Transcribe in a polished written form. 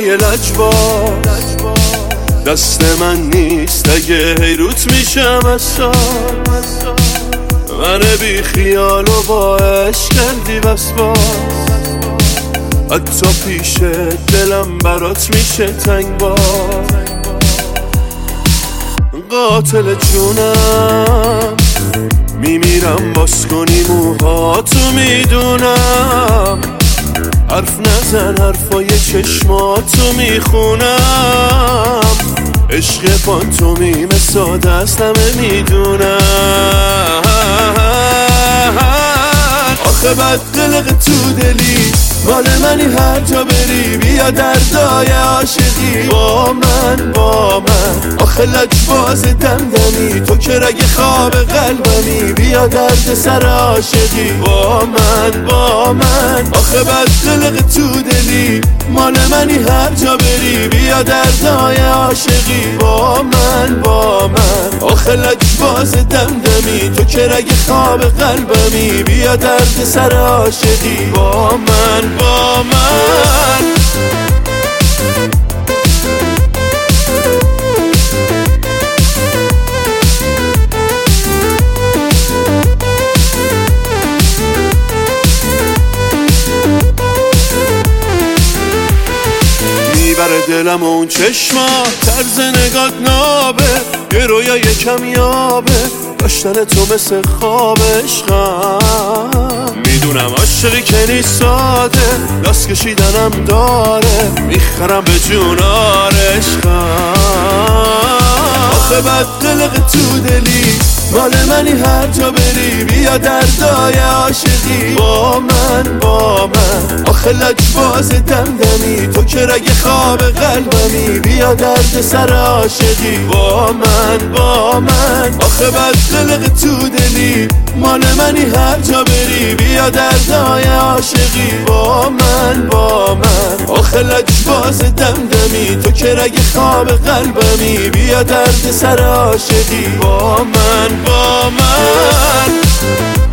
های لجباز دست من نیست اگه حیروت میشم از سال من بی خیال و با عشق کردی بس باز حتی پیش دلم برات میشه تنگ باز قاتل جونم میمیرم باز کنی موهاتو میدونم حرف نزن حرفای چشماتو میخونم عشق پانتومیم ساده است همه میدونم آخه بد قلق تو دلی مال منی هر جا بری بیا دردای عاشقی با من آخه لجباز دمدمی تو که رگ خواب قلبمی بیا درد سر عاشقی با من آخه بد قلق تو دلی مال منی هر جا بری بیا دردای عاشقی با من آخه لجباز دمدمی تو که رگ خواب قلبمی بیا درد سر عاشقی با من میبره دلم اون چشما طرز نگات نابه یه رویا یه کمیابه داشتن تو مثل خواب عشقم میدونم عاشقی که نیست ساده لاس کشیدنم داره میخرم به جونار عشقم آخه بد قلق تو دلی مال منی هر جا بری بیا دردای عاشقی با من آخه لجباز دمدمی تو که رگ خواب قلبمی بیا درد سر عاشقی با من آخه بد قلق تو دلی مال منی هر جا بری بیا دردای عاشقی با من آخه لجباز دمدمی تو که رگ خواب قلبمی بیا درد سر عاشقی با من